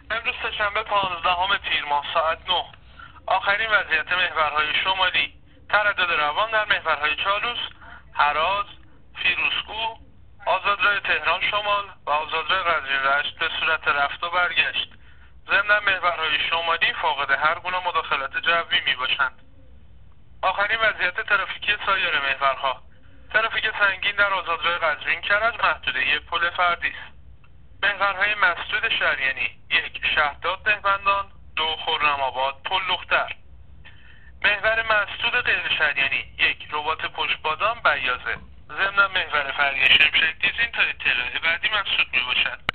امروز سه‌شنبه 15 تیر ماه ساعت 9. آخرین وضعیت محورهای شمالی: تردد روان در محورهای چالوس، هراز، فیروزکوه، آزادراه تهران شمال و آزادراه قزوین رشت به صورت رفت و برگشت. ضمن محورهای شمالی فاقد هر گونه مداخلت جوی می باشند. آخرین وضعیت ترافیکی سایر محورها: ترافیک سنگین در آزادراه قزوین کرج محدوده پل فردی است. محورهای مسجد شریعتی: 1 شهرداد دهبندان، 2 خرم‌آباد پل لختر. محور مسجد غیر شریعتی: 1 رباط پشتبادان بیاضه. ضمن محور فرعی شمشک‌تیز این تا اطلاع بعدی مسدود می باشد.